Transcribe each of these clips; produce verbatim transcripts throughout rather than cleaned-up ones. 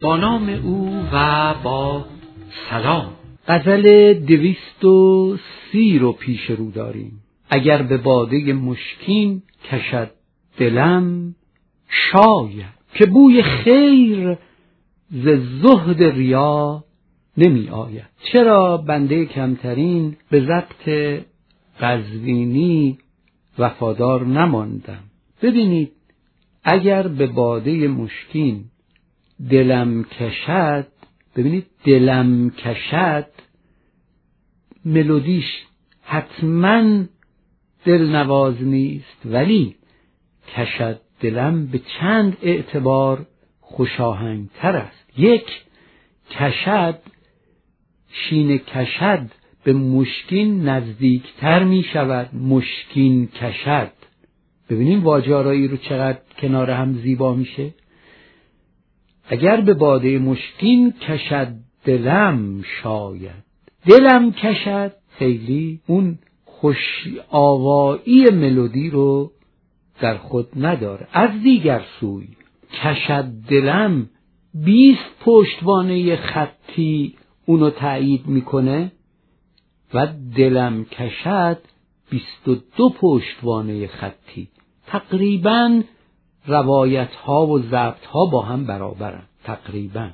با نام او و با سلام. غزل دویست و سی رو پیش رو داریم. اگر به باده مشکین کشد دلم شاید، که بوی خیر ز زهد ریا نمی آید. چرا بنده کمترین به ضبط قزوینی وفادار نماندم؟ ببینید، اگر به باده مشکین دلم کشد، ببینید دلم کشد ملودیش حتما دلنواز نیست، ولی کشد دلم به چند اعتبار خوشاهنگتر است. یک، کشد، شین کشد به مشکین نزدیکتر می شود. مشکین کشد، ببینیم واجارایی رو چقدر کنار هم زیبا میشه. اگر به باده مشکین کشد دلم شاید، دلم کشد خیلی اون خوش آوایی ملودی رو در خود نداره. از دیگر سوی کشد دلم بیست پشتوانه خطی اونو تأیید میکنه و دلم کشد بیست و دو پشتوانه خطی. تقریباً روایت ها و ضبط ها با هم برابرن تقریباً.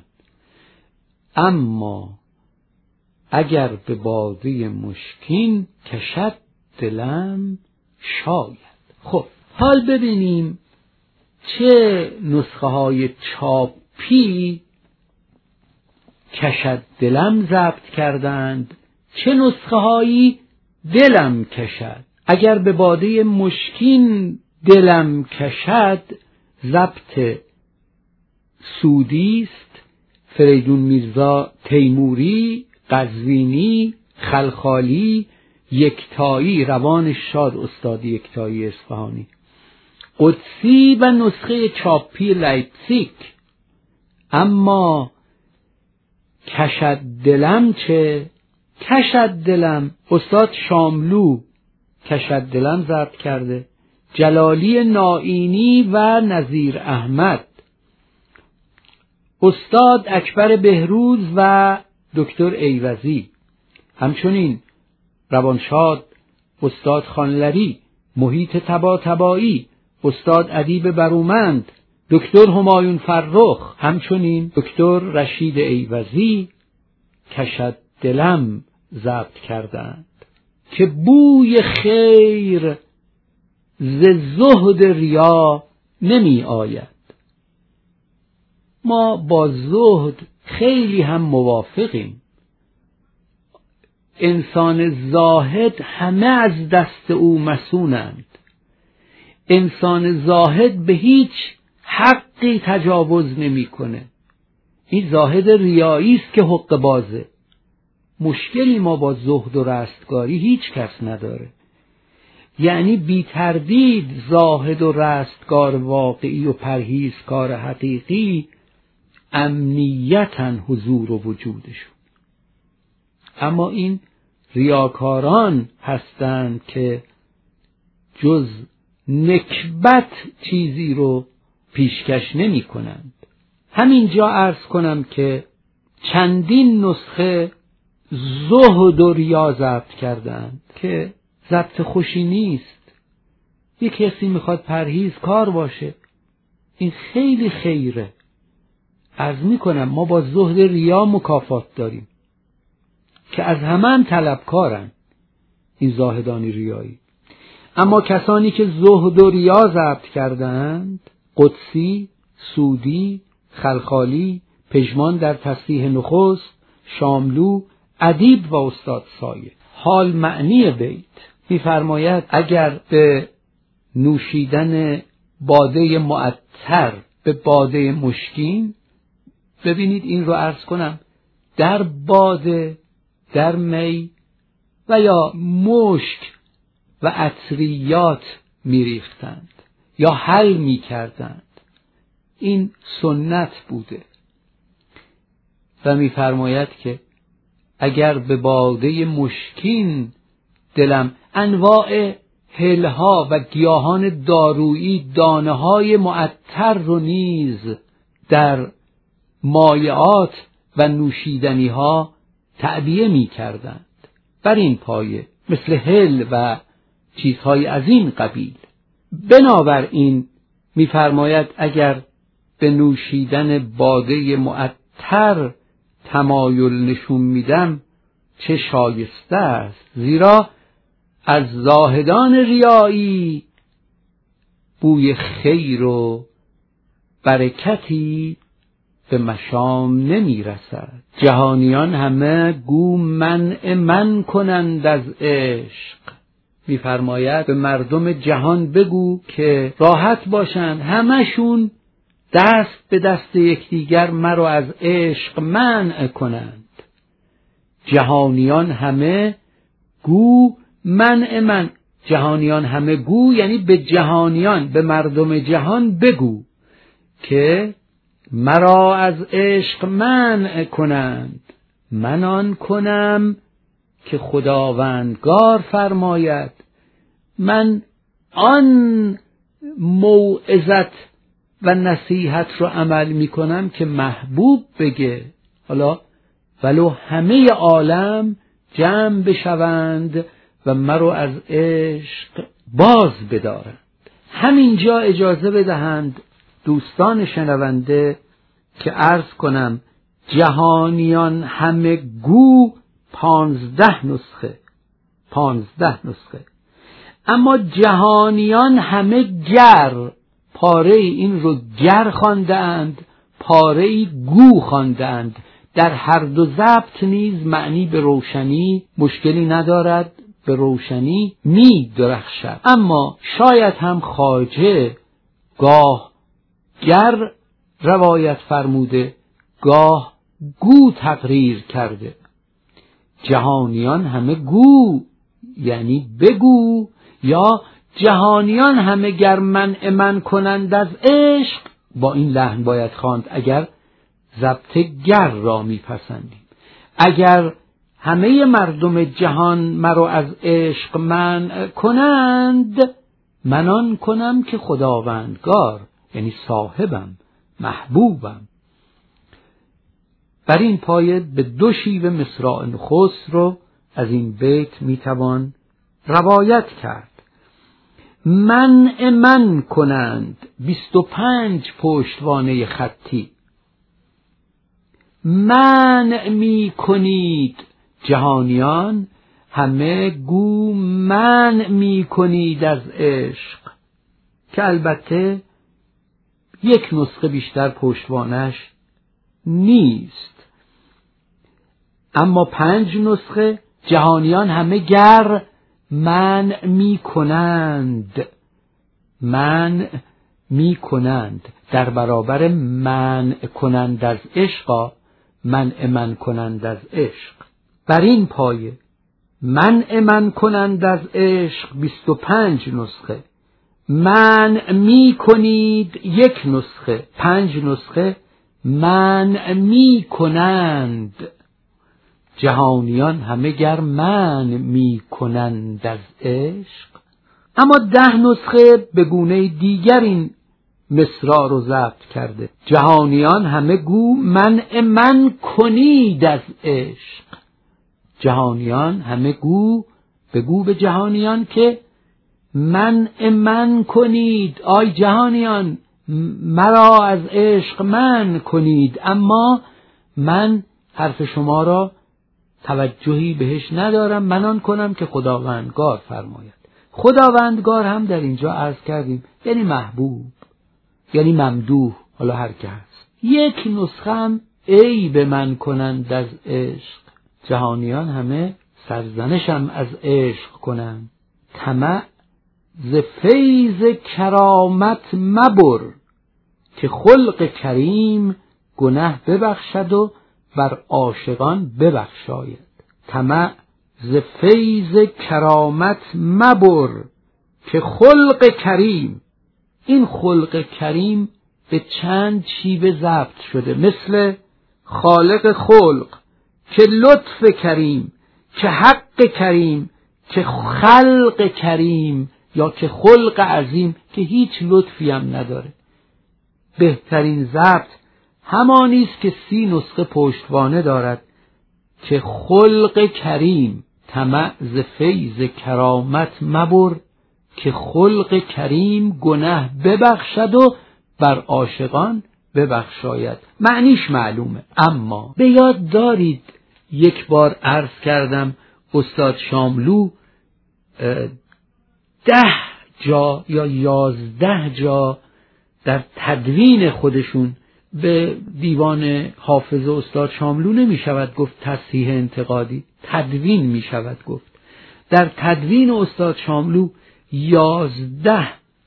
اما اگر به باده مشکین کشد دلم شاید. خب حال ببینیم چه نسخه های چاپی کشد دلم ضبط کردند، چه نسخه هایی دلم کشد. اگر به باده مشکین دلم کشد، ضبط سودی است، فریدون میرزا تیموری، قزوینی، خلخالی، یکتایی، روان شاد استاد یکتایی اصفهانی، قدسی و نسخه چاپی لایپزیگ. اما کشد دلم چه؟ کشد دلم استاد شاملو کشد دلم ضبط کرده، جلالی نائینی و نظیر احمد، استاد اکبر بهروز و دکتر ایوزی، همچنین روانشاد استاد خانلری، محیط طباطبایی استاد ادیب برومند، دکتر همایون فرخ، همچنین دکتر رشید ایوزی کشد دلم ضبط کردند که بوی خیر ز زهد ریا نمی آید. ما با زهد خیلی هم موافقیم. انسان زاهد همه از دست او مسونند. انسان زاهد به هیچ حقی تجاوز نمی کنه. این زاهد ریایی است که حق بازه. مشکلی ما با زهد و رستگاری هیچ کس نداره. یعنی بی تردید زاهد و رستگار واقعی و پرهیزکار حقیقی امنیتاً حضور و وجودشون. اما این ریاکاران هستند که جز نکبت چیزی رو پیشکش نمی کنند. همینجا عرض کنم که چندین نسخه زهد و ریا ضبط کردند که ضبط خوشی نیست. یک کسی میخواد پرهیزکار باشه، این خیلی خیره. عرض میکنم ما با زهد ریا مکافات داریم که از همه هم طلبکارن این زاهدان ریایی. اما کسانی که زهد و ریا ضبط کردند، قدسی، سودی، خلخالی، پژمان در تصحیح نخست، شاملو، ادیب و استاد سایه. حال معنی بیت می‌فرماید اگر به نوشیدن باده معطر به باده مشکین، ببینید این رو عرض کنم، در باده، در می و یا مشک و عطریات میریختند یا حل میکردند. این سنت بوده و میفرماید که اگر به باده مشکین دلم، انواع هلها و گیاهان دارویی دانه های معطر رو نیز در مایعات و نوشیدنی ها تعبیه می کردند. بر این پایه مثل هل و چیزهای از این قبیل. بنابراین می‌فرماید اگر به نوشیدن باده معطر تمایل نشون میدم چه شایسته است، زیرا از زاهدان ریایی بوی خیر و برکتی به مشام نمی رسد. جهانیان همه گو منع من کنند از عشق. می‌فرماید به مردم جهان بگو که راحت باشند، همشون دست به دست یکدیگر مرا از عشق منع کنند. جهانیان همه گو منع من. جهانیان همه گو یعنی به جهانیان، به مردم جهان بگو که مرا از عشق منع کنند. من آن کنم که خداوندگار فرماید. من آن موعظت و نصیحت رو عمل می کنم که محبوب بگه. حالا ولو همه عالم جمع بشوند و مرا از عشق باز بدارند. همینجا اجازه بدهند دوستان شنونده که عرض کنم جهانیان همه گو پانزده نسخه پانزده نسخه اما جهانیان همه گر پاره این رو گر خواندند، پاره گو خواندند. در هر دو ضبط نیز معنی به روشنی مشکلی ندارد، به روشنی می درخشد. اما شاید هم خواجه گاه گر روایت فرموده، گاه گو تقریر کرده. جهانیان همه گو یعنی بگو، یا جهانیان همه گر منع من کنند از عشق. با این لحن باید خواند اگر ضبط گر را میپسندیم. اگر همه مردم جهان مرا از عشق منع کنند، من آن کنم که خداوندگار یعنی صاحبم، محبوبم. بر این پایه به دو شیوه مصرع نخست رو از این بیت میتوان روایت کرد. منع من کنند بیست و پنج پشتوانه خطی. منع می کنید جهانیان همه گو منع می کنید از عشق، که البته یک نسخه بیشتر پشتوانش نیست. اما پنج نسخه جهانیان همه گر منع می کنند، منع می کنند در برابر منع کنند از عشق، منع من کنند از عشق. بر این پایه منع من کنند از عشق بیست و پنج نسخه، منع می کنید یک نسخه، پنج نسخه منع می کنند. جهانیان همه گر منع می کنند از عشق. اما ده نسخه به گونه دیگر این مصرع رو ضبط کرده. جهانیان همه گو منع من کنید از عشق. جهانیان همه گو بگو به جهانیان که منع من کنید، آی جهانیان مرا از عشق من کنید، اما من حرف شما را توجهی بهش ندارم، من آن کنم که خداوندگار فرماید. خداوندگار هم در اینجا عرض کردیم یعنی محبوب، یعنی ممدوح، حالا هر که هست. یک نسخه هم ای به من کنند از عشق. جهانیان همه سرزنشم از عشق کنند. طمع ز فیض کرامت مبر، که خلق کریم گناه ببخشد و بر عاشقان ببخشاید. طمع ز فیض کرامت مبر، که خلق کریم. این خلق کریم به چند شیوه ضبط شده، مثل خالق خلق، که لطف کریم، که حق کریم، که خلق کریم، یا که خلق عظیم که هیچ لطفی هم نداره. بهترین ضبط همانی است که سی نسخه پشتوانه دارد که خلق کریم طمع ز فیض کرامت مبر، که خلق کریم گناه ببخشد و بر عاشقان ببخشاید. معنیش معلومه، اما به یاد دارید یک بار عرض کردم استاد شاملو ده جا یا یازده جا در تدوین خودشون، به دیوان حافظ استاد شاملو نمی شود گفت تصحیح انتقادی، تدوین می شود گفت، در تدوین استاد شاملو یازده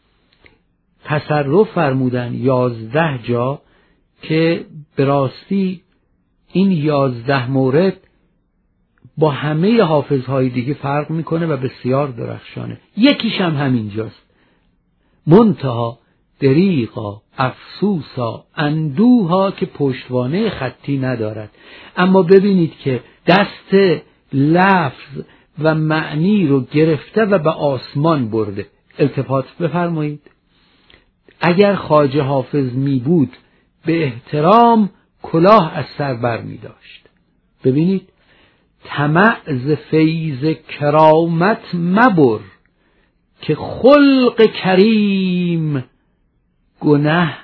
تصرف فرمودن، یازده جا که به راستی این یازده مورد با همه حافظهای دیگه فرق میکنه و بسیار درخشانه. یکیش هم همینجاست: منتها دریغا افسوسا اندوها که پشتوانه خطی ندارد. اما ببینید که دست لفظ و معنی رو گرفته و به آسمان برده. التفات بفرمایید، اگر خواجه حافظ می بود به احترام کلاه از سر بر می داشت. ببینید، طمع ز فیض کرامت مبر، که خلق کریم گناه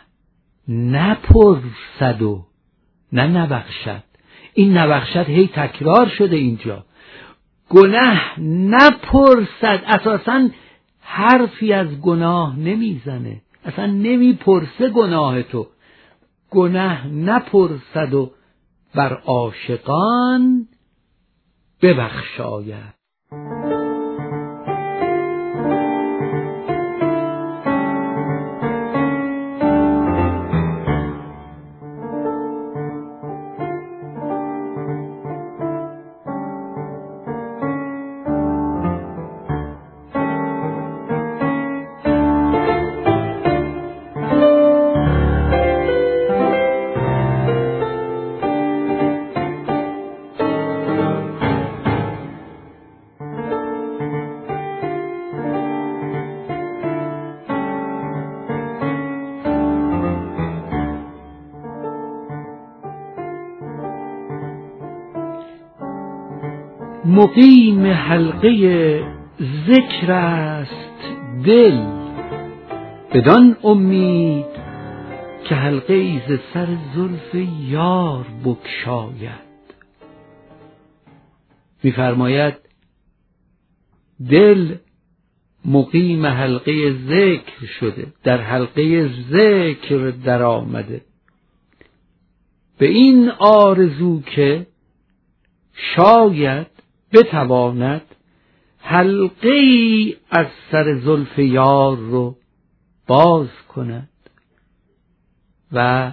نپرسد و نه نبخشد. این نبخشد هی تکرار شده اینجا. گناه نپرسد، اساساً حرفی از گناه نمیزنه، اصلا نمیپرسه گناه تو. گناه نپرسد و بر عاشقان ببخشاید. مقیم حلقه ذکر است دل، بدان امید که حلقه ای ز سر زلف یار بگشاید. می‌فرماید دل مقیم حلقه ذکر شده، در حلقه ذکر در آمده، به این آرزو که شاید بتواند حلقه‌ای از سر زلف یار رو باز کند و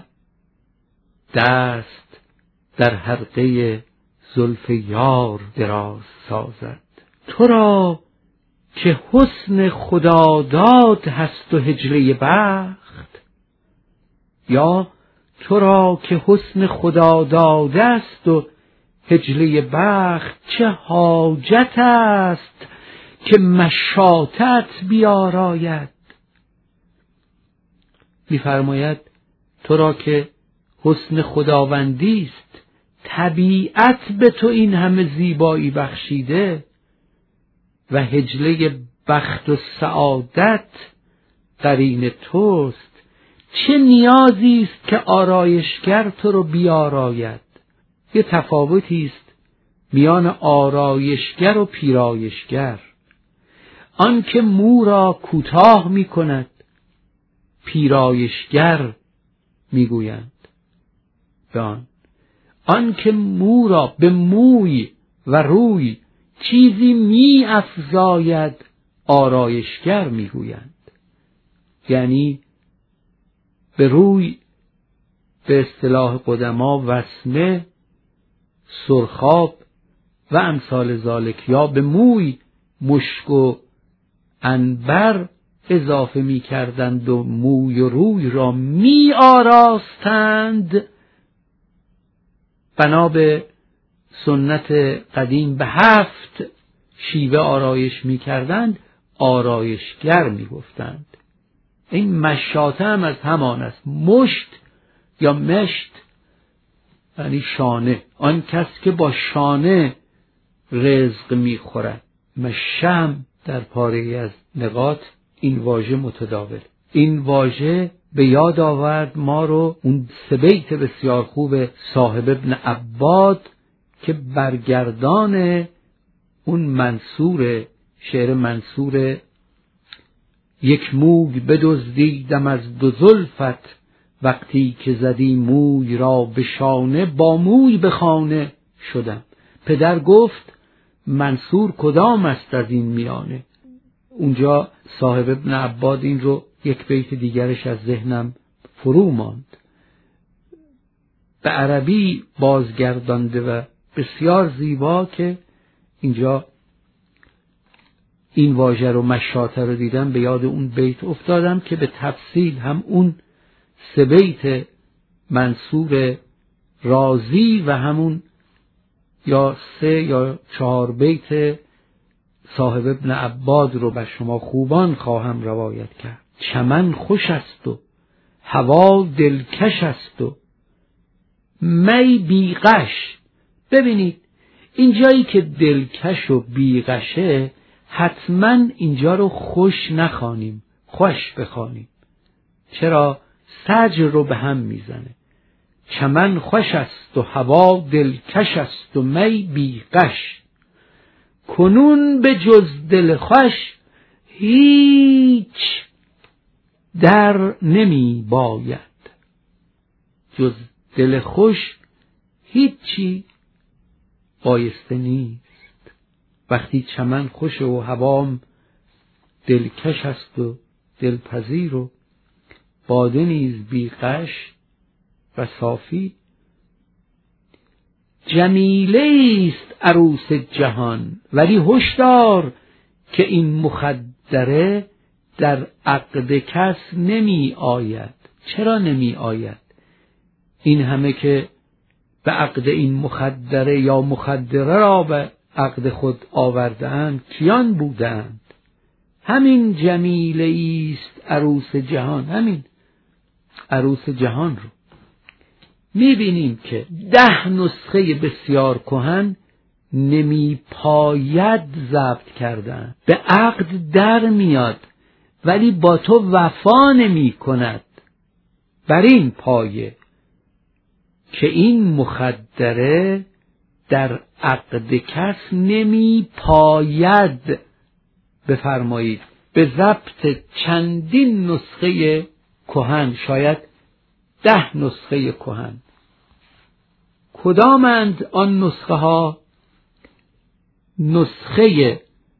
دست در حلقه زلف یار دراز سازد. تو را که حسن خداداد هست و هجله بخت، یا تو را که حسن خداداد است و هجله بخت، چه حاجت است که مشاطت بیاراید. می‌فرماید تو را که حسن خداوندی است، طبیعت به تو این همه زیبایی بخشیده و هجله بخت و سعادت قرین توست، چه نیازی است که آرایشگر تو رو بیاراید. یه تفاوتی است میان آرایشگر و پیرایشگر. آن که مو را کوتاه می کند پیرایشگر میگویند به آن. آن که مو را به موی و روی چیزی می افزاید آرایشگر میگویند. یعنی به روی به اصطلاح قدما وسمه، سرخاب و امثال ذالک، یا به موی مشک و عنبر اضافه می کردند و موی و روی را می آراستند. بنا به سنت قدیم به هفت شیوه آرایش می کردند، آرایشگر می گفتند. این مشاطه هم از همان است. مشت یا مشت یعنی شانه، آن کس که با شانه رزق میخورد. مشم در پاره از نقاط این واژه متداول. این واژه به یاد آورد ما رو اون سه بیت بسیار خوب صاحب ابن عباد که برگردان اون منصور شعر منصور یک موی بدزدیدم از دو زلفت وقتی که زدی موی را به شانه با موی به خانه شدم. پدر گفت منصور کدام است از این میانه؟ اونجا صاحب ابن عباد این رو یک بیت دیگرش از ذهنم فرو ماند، به عربی بازگردانده و بسیار زیبا که اینجا این واژه رو مشاطه رو دیدم به یاد اون بیت افتادم که به تفصیل هم اون سه بیت منصور رازی و همون یا سه یا چهار بیت صاحب ابن عباد رو بر شما خوبان خواهم روایت کرد. چمن خوش است و هوا دلکش است و می بیغش. ببینید اینجایی که دلکش و بیغشه حتما اینجا رو خوش نخوانیم، خوش بخوانیم. چرا؟ سجر رو به هم میزنه. چمن خوش است و هوا دلکش است و می بیغش، کنون به جز دل خوش هیچ در نمی باید. جز دل خوش هیچی بایسته نیست. وقتی چمن خوش و هوام دلکش است و دلپذیر و باده نیز بیغش و صافی، جمیله است عروس جهان ولی هشدار که این مخدره در عقد کس نمی آید. چرا نمی آید؟ این همه که به عقد این مخدره یا مخدره را به عقد خود آورده‌اند کیان بودند؟ همین جمیله است عروس جهان، همین عروس جهان رو می‌بینیم که ده نسخه بسیار کهن نمی پاید ضبط کردن. به عقد در میاد ولی با تو وفا نمی کند. بر این پایه که این مخدره در عقد کس نمی پاید. بفرمایید به ضبط چندین نسخه کهن، شاید ده نسخه کهن. کدامند آن نسخه ها؟ نسخه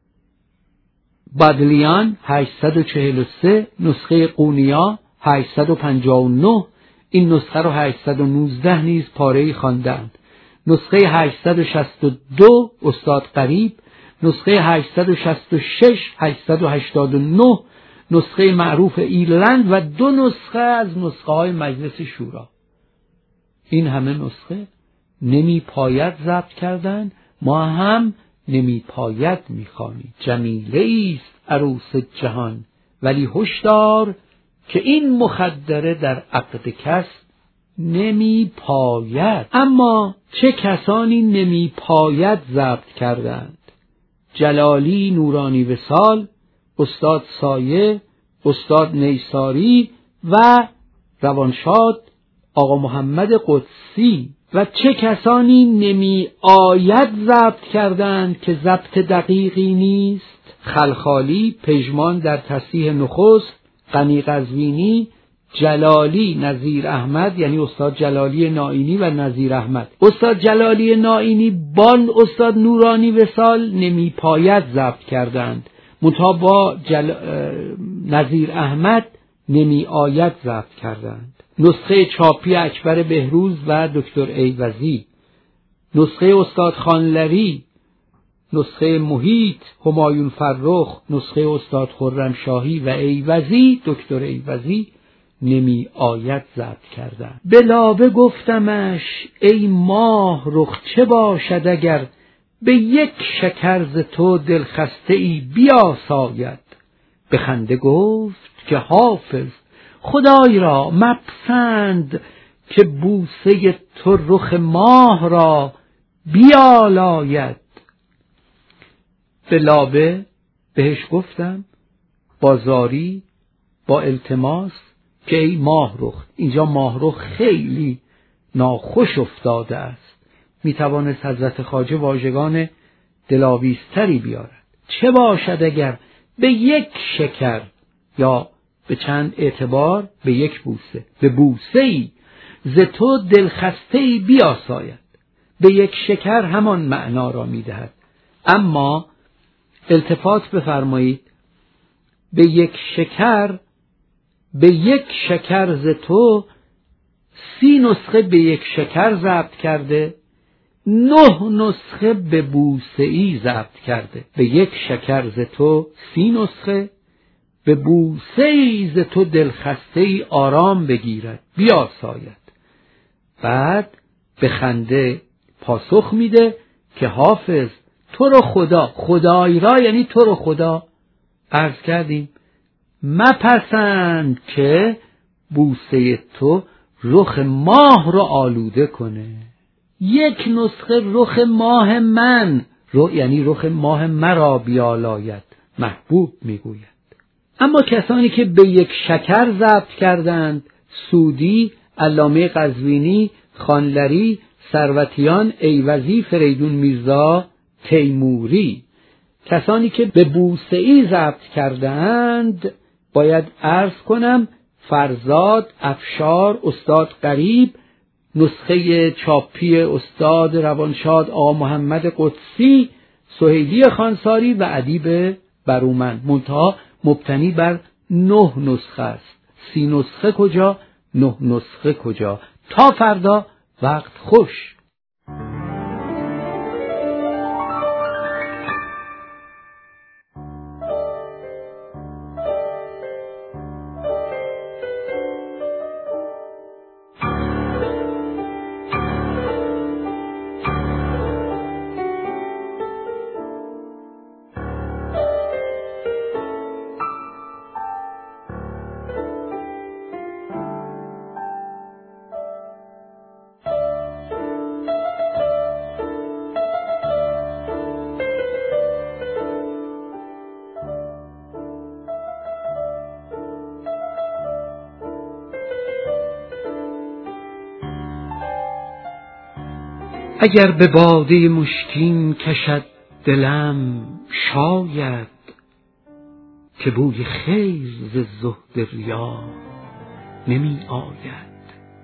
بدلیان هشتصد و چهل و سه، نسخه قونیا هشتصد و پنجاه و نه، این نسخه رو هشتصد و نوزده نیز پاره‌ای خواندند. نسخه هشتصد و شصت و دو استاد قریب، نسخه هشتصد و شصت و شش، هشتصد و هشتاد و نه نسخه معروف ایرلند و دو نسخه از نسخه های مجلس شورا. این همه نسخه نمی پاید ضبط کردن، ما هم نمی پاید می خوانیم. جمیله است عروس جهان ولی هشدار که این مخدره در عقد کس نمی پاید. اما چه کسانی نمی پاید ضبط کردند؟ جلالی نورانی وصال، استاد سایه، استاد نیساری و روانشاد آقا محمد قدسی. و چه کسانی نمی آید ضبط کردند که ضبط دقیقی نیست؟ خلخالی، پژمان در تصحیح نخست، غنی قزوینی، جلالی، نظیر احمد یعنی استاد جلالی نائینی و نظیر احمد. استاد جلالی نائینی با استاد نورانی وصال نمی پاید ضبط کردند، منتها با جل... نظیر احمد نمی آید ضبط کردند. نسخه چاپی اکبر بهروز و دکتر ایوزی، نسخه استاد خانلری، نسخه محیط همایون فرخ، نسخه استاد خرمشاهی و ایوزی دکتر ایوزی نمی آید ضبط کردند. به لابه گفتمش ای ماه رخ چه باشد اگر به یک شکر ز تو دلخسته ای بیاساید. به خنده گفت که حافظ خدای را مپسند که بوسه تو رخ ماه را بیالاید. به لابه بهش گفتم با زاری با التماس که ای ماه رخ، اینجا ماه رخ خیلی ناخوش افتاده است، میتوانست حضرت خواجه واژگان دلاویزتری بیارد. چه باشد اگر به یک شکر یا به چند اعتبار به یک بوسه، به بوسه ای ز تو دلخسته ای بیاساید. به یک شکر همان معنا را میدهد، اما التفات بفرمایید به یک شکر، به یک شکر ز تو سی نسخه به یک شکر ضبط کرده، نه نسخه به بوسه ای ضبط کرده. به یک شکر ز تو سی نسخه، به بوسه ای ز تو دلخسته ای آرام بگیرد بیاساید. بعد به خنده پاسخ میده که حافظ تو رو خدا، خدای را یعنی تو رو خدا، عرض کردیم مپسند که بوسه تو رخ ماه رو آلوده کنه. یک نسخه رخ ماه من رو یعنی رخ ماه مرا بیالاید محبوب میگوید. اما کسانی که به یک شکر ضبط کردند، سودی، علامه قزوینی، خانلری، ثروتیان، ایوزی، فریدون میرزا، تیموری، کسانی که به بوسه ای ضبط کردند باید عرض کنم فرزاد، افشار، استاد قریب، نسخه چاپی استاد روانشاد آقا محمد قدسی، سهیلی خانساری و ادیب برومند، منتها مبتنی بر نه نسخه است. سی نسخه کجا، نه نسخه کجا. تا فردا، وقت خوش. اگر به باده مشکین کشد دلم شاید، که بوی خیر ز زهد ریا نمی آید.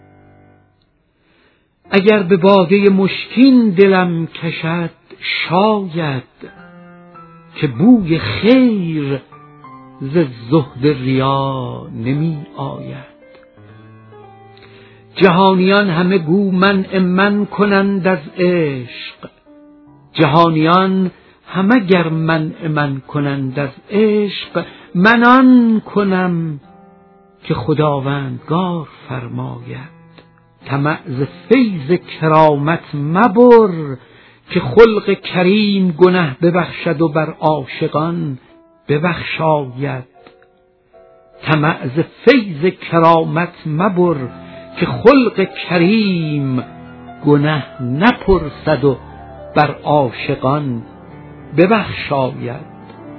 اگر به باده مشکین دلم کشد شاید، که بوی خیر ز زهد ریا نمی آید. جهانیان همه گو منع من کنند از عشق، جهانیان همه گر منع من کنند از عشق، من آن کنم که خداوندگار فرماید. طمع ز فیض کرامت مبر، که خلق کریم گنه ببخشد و بر عاشقان ببخشاید. طمع ز فیض کرامت مبر، که خلق کریم گنه نپرسد و بر عاشقان ببخشاید.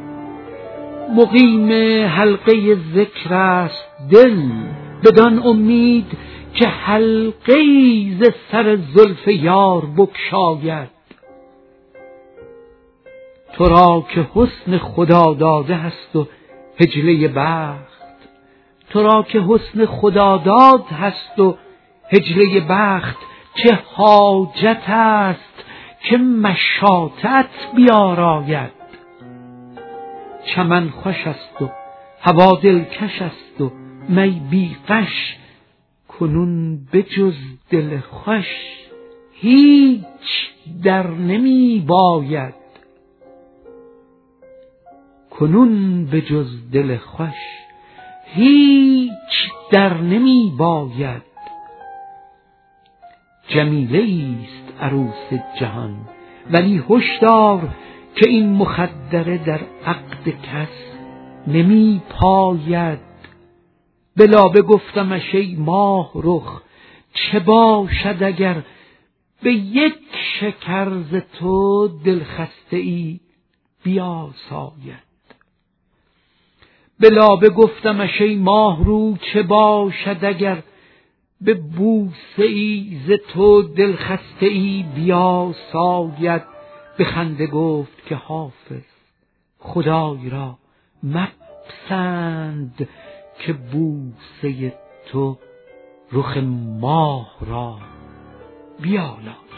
مقیم حلقه ذکر است دل، بدان امید که حلقه ز سر زلف یار بگشاید. تو را که حسن خدا داده هست و حجله بخت، تو را که حسن خدا داد هست و حجله بخت، چه حاجت است که مشاطت بیاراید. چمن خوش است و هوا دلکش است و می بی غش، کنون بجز دل خوش هیچ در نمی باید. کنون بجز دل خوش هیچ در نمی باید. جمیله ایست عروس جهان، ولی هشدار که این مخدره در عقد کس نمی پاید. بلا بگفتمش ای ماه رخ چه باشد اگر به یک شکر ز تو دلخسته ای بیاساید. به لابه گفتمش ای ماه رو چه باشد اگر به بوسه ای ز تو دلخسته ای بیاساید. به خنده گفت که حافظ خدای را مپسند که بوسه تو رخ ماه را بیالاید.